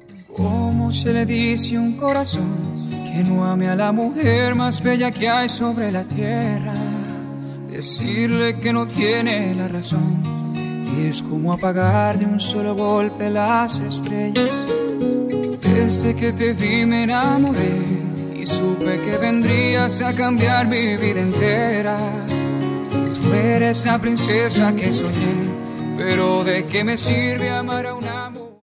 ¿Cómo se le dice a un corazón que no ame a la mujer más bella que hay sobre la tierra? Decirle que no tiene la razón es como apagar de un solo golpe las estrellas. Desde que te vi me enamoré y supe que vendrías a cambiar mi vida entera. Tú eres la princesa que soñé, pero ¿de qué me sirve amar a una